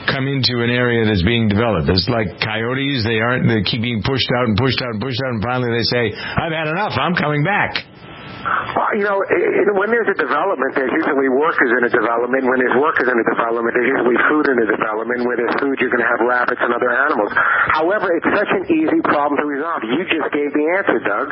come into an area that's being developed. It's like coyotes. They aren't. They keep being pushed out and pushed out and pushed out, and finally they say, "I've had enough. I'm coming back." Well, you know, it, when there's a development, there's usually workers in a development. When there's workers in a development, there's usually food in a development. Where there's food, you're going to have rabbits and other animals. However, it's such an easy problem to resolve. You just gave the answer, Doug.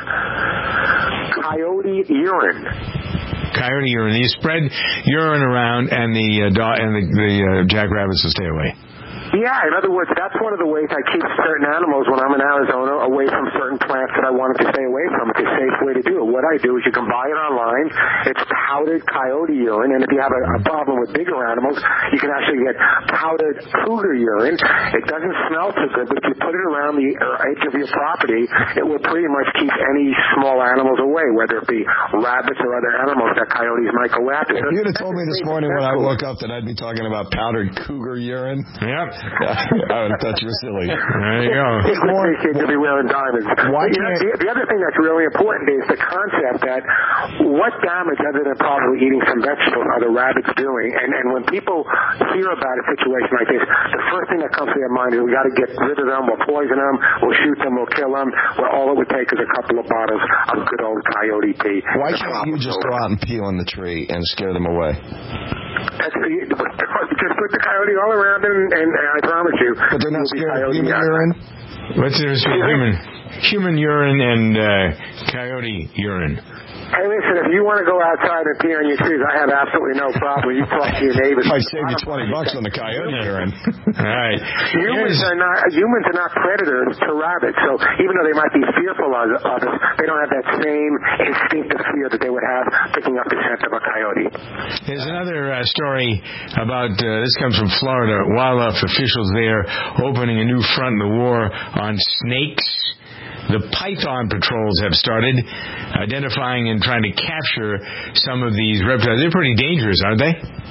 Coyote urine. Coyote urine. You spread urine around, and the uh, dog and the, the uh, jackrabbits will stay away. Yeah, in other words, that's one of the ways I keep certain animals when I'm in Arizona away from certain plants that I want them to stay away from. It's a safe way to do it. What I do is you can buy it online. It's powdered coyote urine, and if you have a, a problem with bigger animals, you can actually get powdered cougar urine. It doesn't smell too good, but if you put it around the edge of your property, it will pretty much keep any small animals away, whether it be rabbits or other animals that coyotes might go after. If you'd have told me this morning when I woke up that I'd be talking about powdered cougar urine, yep. I would have thought you were silly. There you go. It's more to be wearing diamonds. Why you know, the, the other thing that's really important is the concept that what damage other than probably eating some vegetables are the rabbits doing? And, and when people hear about a situation like this, the first thing that comes to their mind is we got to get rid of them, we'll poison them, we'll shoot them, we'll kill them, where all it would take is a couple of bottles of good old coyote pee. Why can't you just go out and pee on the tree and scare them away? That's, just put the coyote all around them, and, and I promise you. But they're not scared of human urine? What's the difference between human, human urine and uh, coyote urine? Hey, listen, if you want to go outside and pee on your trees, I have absolutely no problem. You talk to your neighbors. I'd save you twenty bucks on the coyote urine. All right. Humans are not humans are not predators to rabbits, so even though they might be fearful of, of us, they don't have that same instinctive fear that they would have picking up the scent of a coyote. There's another uh, story about, uh, this comes from Florida, wildlife officials there opening a new front in the war on snakes. The python patrols have started identifying and trying to capture some of these reptiles. They're pretty dangerous, aren't they?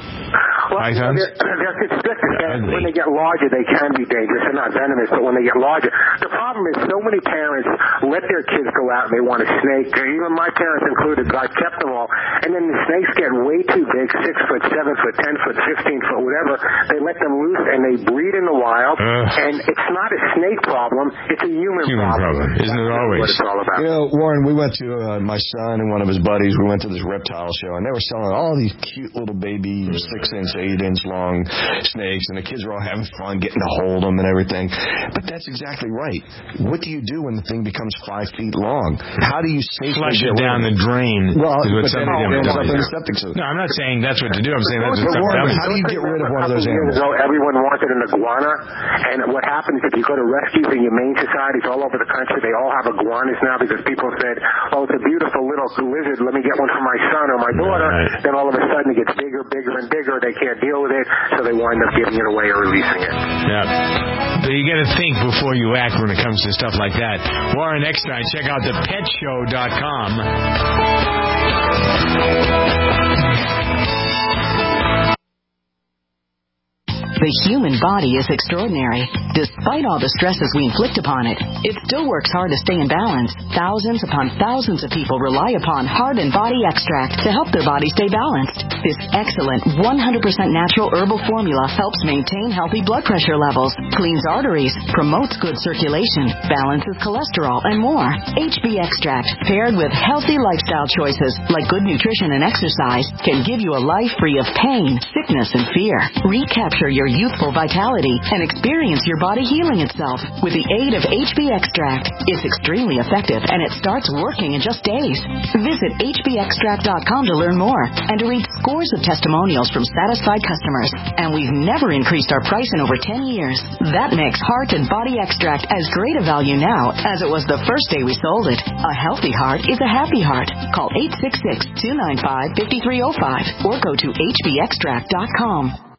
Well, Pythons? They're, they're constricted. When they get larger, they can be dangerous. They're not venomous, but when they get larger. The problem is so many parents let their kids go out and they want a snake. Even my parents included, but I kept them all. And then the snakes get way too big, six foot, seven foot, ten foot, fifteen foot, whatever. They let them loose and they breed in the wild. Uh, and it's not a snake problem. It's a human, human problem. problem. Isn't it always? What it's all about. You know, Warren, we went to, uh, my son and one of his buddies, we went to this reptile show, and they were selling all these cute little baby six-inch, eight-inch long snakes, and the kids were all having fun getting to hold them and everything. But that's exactly right. What do you do when the thing becomes five feet long? How do you safely flush it down the drain? Well, but then it ends up in the septic system. No, I'm not saying that's what to do. I'm saying that's what Warren, how do you get rid of one of those animals? Ago, everyone wanted an iguana, and what happens if you go to rescues and humane societies all over the country, they all have iguanas now because people said, oh, it's a beautiful little lizard, let me get one for my son or my daughter. Right. Then all of a sudden it gets bigger, bigger, and bigger. They can't deal with it, so they wind up giving it away or releasing it. Yeah. But you got to think before you act when it comes to stuff like that. Warren Eckstein, check out the pet show dot com. The human body is extraordinary. Despite all the stresses we inflict upon it, it still works hard to stay in balance. Thousands upon thousands of people rely upon Heart and Body Extract to help their body stay balanced. This excellent one hundred percent natural herbal formula helps maintain healthy blood pressure levels, cleans arteries, promotes good circulation, balances cholesterol, and more. H B Extract, paired with healthy lifestyle choices like good nutrition and exercise, can give you a life free of pain, sickness, and fear. Recapture your youthful vitality and experience your body healing itself with the aid of H B Extract. It's extremely effective and it starts working in just days. Visit H B extract dot com to learn more and to read scores of testimonials from satisfied customers. And we've never increased our price in over ten years. That makes Heart and Body Extract as great a value now as it was the first day we sold it. A healthy heart is a happy heart. Call eight six six, two nine five, five three zero five or go to H B extract dot com.